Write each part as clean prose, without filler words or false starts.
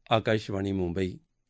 आकाशवाणी मुंबई.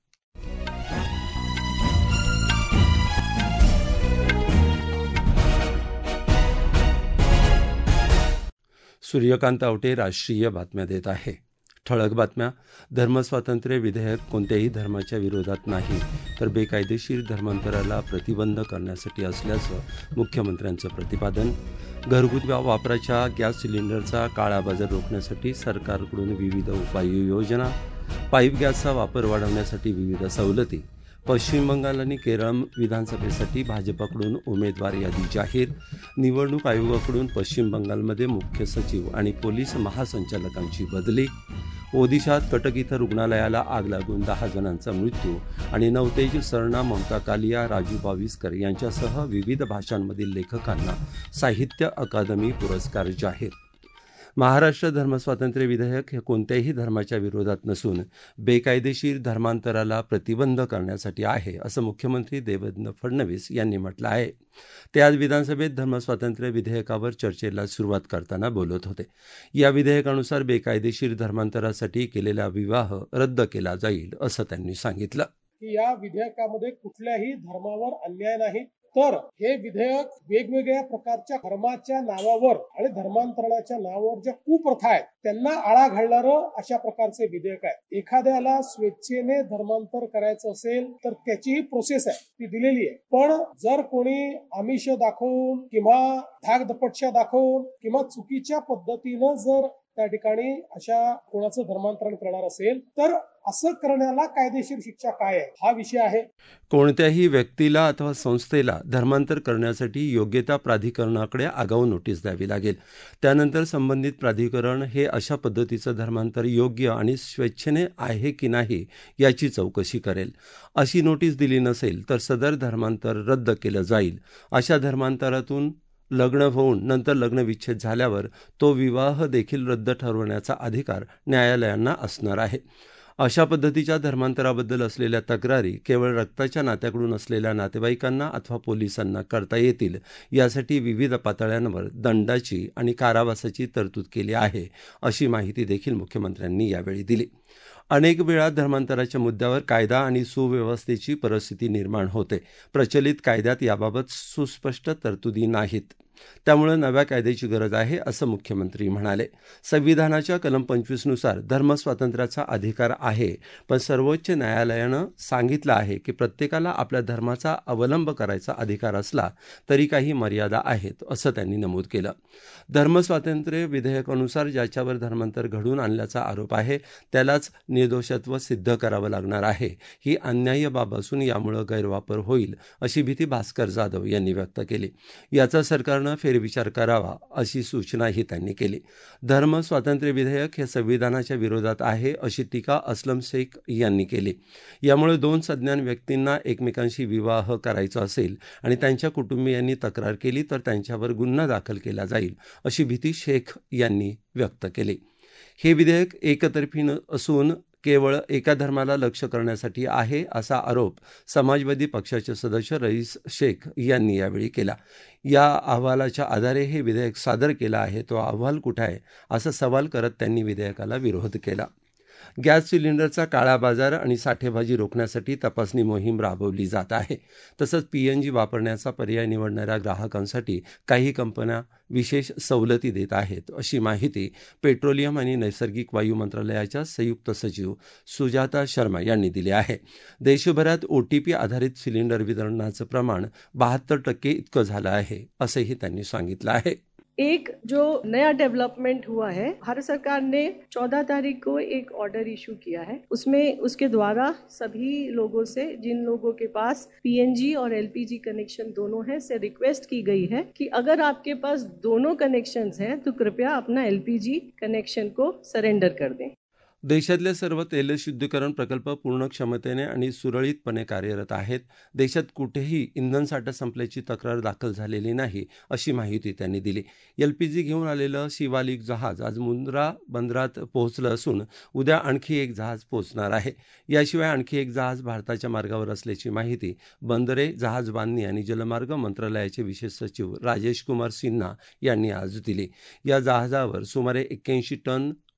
सूर्यकांत आवटे राष्ट्रीय बातम्या देत आहे. ठळक बातम्या. धर्मस्वातंत्र्य विधेयक कोणत्याही धर्माच्या विरोधात नाही, तर बेकायदेशीर धर्मांतराला प्रतिबंध करण्यासाठी असल्याचं मुख्यमंत्र्यांचं प्रतिपादन. घरगुती वापराच्या गॅस सिलेंडरचा काळाबाजार रोखण्यासाठी सरकारकडून विविध उपाययोजना. पाईप गॅसचा वापर वाढवण्यासाठी विविध सवलती. पश्चिम बंगाल आणि केरळ विधानसभेसाठी भाजपाकडून उमेदवार यादी जाहीर. निवडणूक आयोगाकडून पश्चिम बंगालमध्ये मुख्य सचिव आणि पोलीस महासंचालकांची बदली. ओदिशात कटक इथं रुग्णालयाला आग लागून 10 जणांचा मृत्यू. आणि नवतेज सरना, ममता कालिया, राजू बाविस्कर यांच्यासह विविध भाषांमधील लेखकांना साहित्य अकादमी पुरस्कार जाहीर. महाराष्ट्र धर्मस्वातंत्र्य विधेयक हे कोणत्याही धर्माच्या विरोधात नसून बेकायदेशीर धर्मांतराला प्रतिबंध करण्यासाठी आहे, असं मुख्यमंत्री देवेंद्र फडणवीस यांनी म्हटलं आहे. ते आज विधानसभेत धर्मस्वातंत्र्य विधेयकावर चर्चेला सुरुवात करताना बोलत होते. या विधेयकानुसार बेकायदेशीर धर्मांतरासाठी केलेला विवाह रद्द केला जाईल, असं त्यांनी सांगितलं. या विधेयकामध्ये कुठल्याही धर्मावर अन्याय नाही, तर हे विधेयक वेगवेगळ्या प्रकारच्या धर्माच्या नावावर आणि धर्मांतरणाच्या नावावर ज्या कुप्रथा आहेत त्यांना आळा घालणारं अशा प्रकारचे विधेयक आहे. एखाद्याला स्वेच्छेने धर्मांतर करायचं असेल तर त्याची प्रोसेस आहे, ती दिलेली आहे. पण जर कोणी आमिष दाखवून किंवा धाकदपटशा दाखवून किंवा चुकीच्या पद्धतीनं जर त्या ठिकाणी अशा कोणाचं धर्मांतरण करणार असेल तर असं करण्याला कायदेशीर शिक्षा काय आहे, हा विषय आहे. कोणत्याही व्यक्तीला अथवा संस्थेला धर्मांतर करण्यासाठी योग्यता प्राधिकरणाकडे आगाऊ नोटीस द्यावी लागेल. त्यानंतर संबंधित प्राधिकरण हे अशा पद्धतीचं धर्मांतर योग्य आणि स्वेच्छेने आहे की नाही याची चौकशी करेल. अशी नोटीस दिली नसेल तर सदर धर्मांतर रद्द केलं जाईल. अशा धर्मांतरातून लग्न होऊन नंतर लग्नविच्छेद झाल्यावर तो विवाह देखील रद्द ठरवण्याचा अधिकार न्यायालयांना असणार आहे. अशा पद्धतीच्या धर्मांतराबद्दल असलेल्या तक्रारी केवळ रक्ताच्या नात्याकडून असलेल्या नातेवाईकांना अथवा पोलिसांना करता येतील. यासाठी विविध पातळ्यांवर दंडाची आणि कारावासाची तरतूद केली आहे, अशी माहिती देखील मुख्यमंत्र्यांनी यावेळी दिली. अनेक वेळा धर्मांतराच्या मुद्द्यावर कायदा आणि सुव्यवस्थेची परिस्थिती निर्माण होते. प्रचलित कायद्यात याबाबत सुस्पष्ट तरतुदी नाहीत. त्यामुळे नव्या कायद्याची गरज आहे, असं मुख्यमंत्री म्हणाले. संविधानाच्या कलम 25 नुसार धर्मस्वातंत्र्याचा अधिकार आहे, पण सर्वोच्च न्यायालयानं सांगितलं आहे की प्रत्येकाला आपल्या धर्माचा अवलंब करायचा अधिकार असला तरी काही मर्यादा आहेत, असं त्यांनी नमूद केलं. धर्मस्वातंत्र्य विधेयकानुसार ज्याच्यावर धर्मांतर घडवून आणल्याचा आरोप आहे त्यालाच निर्दोषत्व सिद्ध करावं लागणार आहे. ही अन्याय्य बाब असून यामुळे गैरवापर होईल, अशी भीती भास्कर जाधव यांनी व्यक्त केली. याचा सरकारनं फेरविचार करावा, अशी सूचनाही त्यांनी केली. धर्म स्वातंत्र्य विधेयक हे संविधानाच्या विरोधात आहे, अशी टीका असलम शेख यांनी केली. यामुळे 2 सज्ञान व्यक्तींना एकमेकांशी विवाह करायचा असेल आणि त्यांच्या कुटुंबियांनी तक्रार केली तर त्यांच्यावर गुन्हा दाखल केला जाईल, अशी भीती शेख यांनी व्यक्त केली. हे विधेयक एकतर्फी असून केवळ एका धर्माला लक्ष्य करण्यासाठी आहे, असा आरोप समाजवादी पक्षाचे सदस्य रईस शेख यांनी यावेळी केला. या अहवालाच्या आधारे हे विधेयक सादर केलं आहे, तो अहवाल कुठे आहे, असा सवाल करत त्यांनी विधेयकाला विरोध केला. गॅस सिलेंडरचा काळा बाजार आणि साठेबाजी रोखण्यासाठी तपासणी मोहीम राबवली जात आहे. तसंच पीएनजी वापरण्याचा पर्याय निवडणाऱ्या ग्राहकांसाठी काही कंपन्या विशेष सवलती देत आहेत, अशी माहिती पेट्रोलियम आणि नैसर्गिक वायू मंत्रालयाच्या संयुक्त सचिव सुजाता शर्मा यांनी दिली आहे. देशभरात ओटीपी आधारित सिलेंडर वितरणाचं प्रमाण 72% इतकं झालं आहे, असंही त्यांनी सांगितलं आहे. एक जो नया डेवलपमेंट हुआ है, भारत सरकार ने 14 तारीख को एक ऑर्डर इशू किया है. उसमें उसके द्वारा सभी लोगों से, जिन लोगों के पास पीएनजी और एलपीजी कनेक्शन दोनों है, से रिक्वेस्ट की गई है कि अगर आपके पास दोनों कनेक्शंस हैं तो कृपया अपना एलपीजी कनेक्शन को सरेंडर कर दें. देशातले सर्व तेलशुद्धीकरण प्रकल्प पूर्ण क्षमतेने आणि सुरळीतपणे कार्यरत आहेत. देशात कुठेही इंधनसाठा संपल्याची तक्रार दाखल झालेली नाही, अशी माहिती त्यांनी दिली. एलपीजी घेऊन आलेलं शिवालिक जहाज आज मुंद्रा बंदरात पोहोचलं असून उद्या आणखी एक जहाज पोहोचणार आहे. याशिवाय आणखी एक जहाज भारताच्या मार्गावर असल्याची माहिती बंदरे, जहाजबांधणी आणि जलमार्ग मंत्रालयाचे विशेष सचिव राजेश कुमार सिन्हा यांनी आज दिली. या जहाजावर सुमारे 81 टन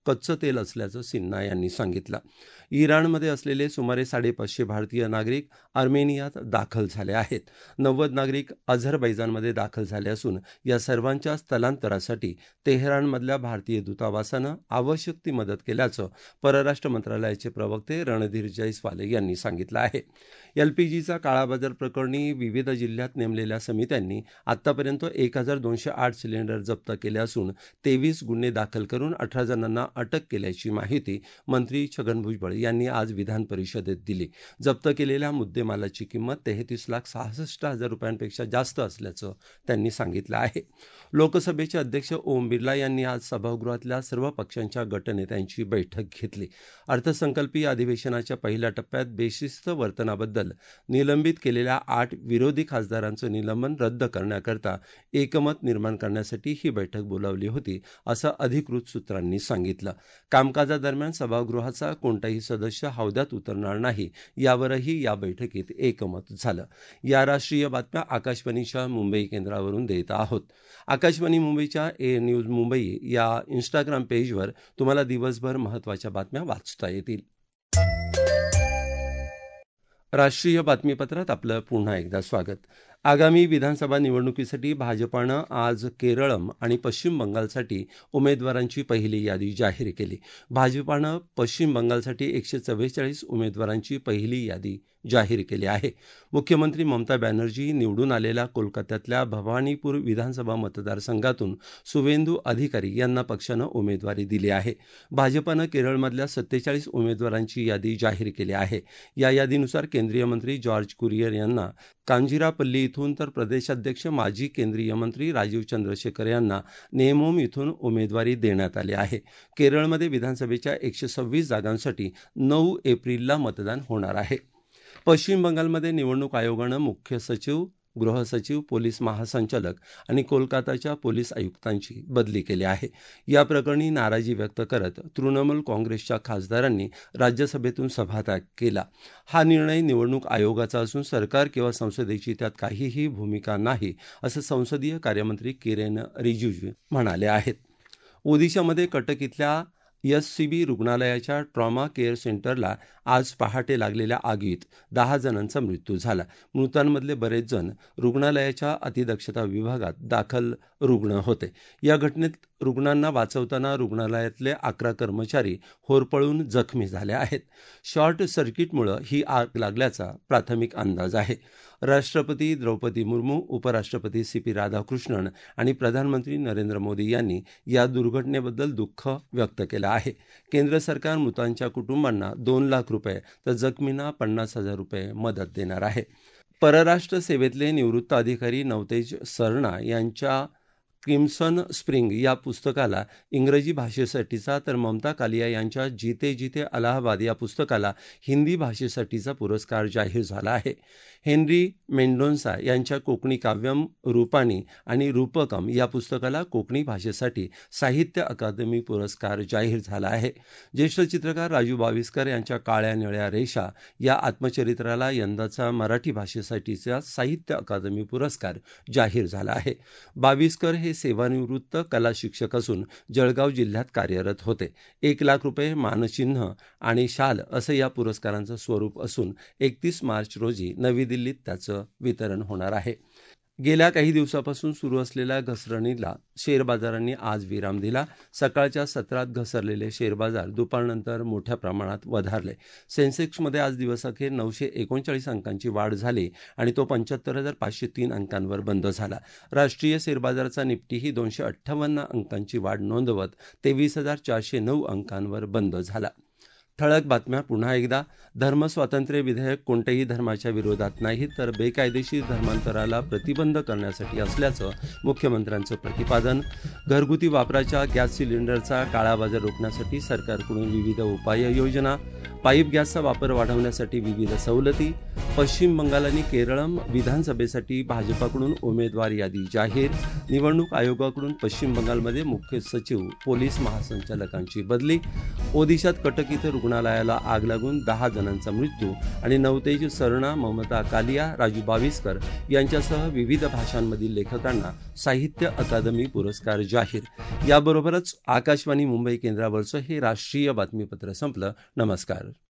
कच्चं तेल असल्याचं सिन्हा यांनी सांगितलं. इराणमध्ये असलेले सुमारे 550 भारतीय नागरिक अर्मेनियात दाखल झाले आहेत. 90 नागरिक अझरबैजानमध्ये दाखल झाले असून या सर्वांच्या स्थलांतरासाठी तेहरानमधल्या भारतीय दूतावासानं आवश्यक ती मदत केल्याचं परराष्ट्र मंत्रालयाचे प्रवक्ते रणधीर जयस्वाल यांनी सांगितलं आहे. एलपीजीचा काळाबाजार प्रकरणी विविध जिल्ह्यात नेमलेल्या समित्यांनी आतापर्यंत 1208 सिलेंडर जप्त केले असून 23 गुन्हे दाखल करून 18 जणांना अटक केल्याची माहिती मंत्री छगन भुजबळ यांनी आज विधान परिषदेत दिली. जप्त केलेल्या मुद्देमालाची किंमत 33,66,000 रुपयांपेक्षा जास्त असल्याचं त्यांनी सांगितलं आहे. लोकसभेचे अध्यक्ष ओम बिर्ला यांनी आज सभागृहातल्या सर्व पक्षांच्या गटनेत्यांची बैठक घेतली. अर्थसंकल्पीय अधिवेशनाच्या पहिल्या टप्प्यात बेशिस्त वर्तनाबद्दल निलंबित केलेल्या 8 विरोधी खासदारांचं निलंबन रद्द करण्याकरता एकमत निर्माण करण्यासाठी ही बैठक बोलावली होती, असं अधिकृत सूत्रांनी सांगितलं. कामकाजादरम्यान सभागृहाचा कोणताही सदस्य हौद्यात उतरणार नाही, यावरही या बैठकीत एकमत झालं. या राष्ट्रीय बातम्या आकाशवाणीच्या मुंबई केंद्रावरून देत आहोत. आकाशवाणी मुंबईच्या ए न्यूज मुंबई या इंस्टाग्राम पेजवर तुम्हाला दिवसभर महत्त्वाच्या बातम्या वाचता येतील. राष्ट्रीय बातमीपत्रात आपलं पुन्हा एकदा स्वागत. आगामी विधानसभा निवडणुकीसाठी भाजपानं आज केरळम आणि पश्चिम बंगालसाठी उमेदवारांची पहिली यादी जाहीर केली. भाजपानं पश्चिम बंगालसाठी 144 उमेदवारांची पहिली यादी जाहीर केली आहे. मुख्यमंत्री ममता बॅनर्जी निवडून आलेल्या कोलकात्यातल्या भवानीपूर विधानसभा मतदारसंघातून सुवेंदू अधिकारी यांना पक्षानं उमेदवारी दिली आहे. भाजपानं केरळमधल्या 47 उमेदवारांची यादी जाहीर केली आहे. या यादीनुसार केंद्रीय मंत्री जॉर्ज कुरियर यांना कांजिरापल्ली इथून तर प्रदेशाध्यक्ष माजी केंद्रीय मंत्री राजीव चंद्रशेखर यांना नेमोम इथून उमेदवारी देण्यात आली आहे. केरळमध्ये विधानसभेच्या 126 जागांसाठी 9 एप्रिलला मतदान होणार आहे. पश्चिम बंगालमध्ये निवडणूक आयोगानं मुख्य सचिव, गृहसचिव, पोलीस महासंचालक आणि कोलकाताच्या पोलीस आयुक्तांची बदली केली आहे. या प्रकरणी नाराजी व्यक्त करत तृणमूल काँग्रेसच्या खासदारांनी राज्यसभेतून सभात्याग केला. हा निर्णय निवडणूक आयोगाचा असून सरकार किंवा संसदेची त्यात काहीही भूमिका नाही, असं संसदीय कार्यमंत्री किरेन रिजिजू म्हणाले आहेत. ओदिशामध्ये कटक इथल्या एससीबी रुग्णालयाच्या ट्रॉमा केअर सेंटरला आज पहाटे लागलेल्या आगीत 10 जणांचा मृत्यू झाला. मृतांमधले बरेच जण रुग्णालयाच्या अतिदक्षता विभागात दाखल रुग्ण होते. या घटनेत रुग्णांना वाचवताना रुग्णालयातले 11 कर्मचारी होरपळून जखमी झाले आहेत. शॉर्ट सर्किटमुळे ही आग लागल्याचा प्राथमिक अंदाज आहे. राष्ट्रपती द्रौपदी मुर्मू, उपराष्ट्रपती सीपी राधाकृष्णन आणि प्रधानमंत्री नरेंद्र मोदी यांनी या दुर्घटनेबद्दल दुःख व्यक्त केलं आहे. केंद्र सरकार मृतांच्या कुटुंबांना 2 लाख रुपये तर जखमींना 50,000 रुपये मदत देणार आहे. परराष्ट्र सेवेतले निवृत्त अधिकारी नवतेज सरना यांच्या क्रिम्सन स्प्रिंग या पुस्तकाला इंग्रजी भाषेसाठीचा तर ममता कालिया यांच्या जीते जीते अलाहाबाद या पुस्तकाला हिंदी भाषेसाठीचा पुरस्कार जाहीर झाला आहे. हेनरी मेंडोन्सा यांच्या कोकणी काव्यम रूपानी आणि रूपकम या पुस्तकाला कोकणी भाषेसाठी साहित्य अकादमी पुरस्कार जाहीर झाला आहे. ज्येष्ठ चित्रकार राजू बाविस्कर यांच्या काळ्या निळ्या रेषा या आत्मचरित्राला यंदाचा मराठी भाषेसाठीचा साहित्य अकादमी पुरस्कार जाहीर झाला आहे. बाविस्कर हे सेवानिवृत्त कला शिक्षक असून जळगाव जिल्ह्यात कार्यरत होते. 1 लाख रुपये, मानचिन्ह आणि शाल असं या पुरस्कारांचं स्वरूप असून 31 मार्च रोजी नवी दिल्लीत त्याचं वितरण होणार आहे. गेल्या काही दिवसापासून सुरू असलेल्या घसरणीला शेअर बाजारांनी आज विराम दिला. सकाळच्या सत्रात घसरलेले शेअर बाजार दुपारनंतर मोठ्या प्रमाणात वधारले. सेन्सेक्समध्ये आज दिवसअखेर 939 अंकांची वाढ झाली आणि तो 75,503 अंकांवर बंद झाला. राष्ट्रीय शेअर बाजाराचा निफ्टीही 258 अंकांची वाढ नोंदवत 23,409 अंकांवर बंद झाला. ठळक बातम्या पुन्हा एकदा. धर्मस्वातंत्र्य विधेयक कोणत्याही धर्माच्या विरोधात नाही तर बेकायदेशीर धर्मांतराला प्रतिबंध करण्यासाठी असल्याचं मुख्यमंत्र्यांचं प्रतिपादन. घरगुती वापराच्या गॅस सिलेंडरचा काळाबाजार रोखण्यासाठी सरकारकडून विविध उपाययोजना. पाईप गॅसचा वापर वाढवण्यासाठी विविध सवलती. पश्चिम बंगाल आणि केरळम विधानसभेसाठी भाजपाकडून उमेदवार यादी जाहीर. निवडणूक आयोगाकडून पश्चिम बंगालमध्ये मुख्य सचिव पोलीस महासंचालकांची बदली. ओदिशात कटक इथं रुग्णालयाला आग लागून 10 जणांचा मृत्यू आणि नवतेज सरणा, ममता कालिया, राजू बाविस्कर यांच्यासह विविध भाषांमधील लेखकांना साहित्य अकादमी पुरस्कार जाहीर. याबरोबरच आकाशवाणी मुंबई केंद्रावरचं हे राष्ट्रीय बातमीपत्र संपलं. नमस्कार.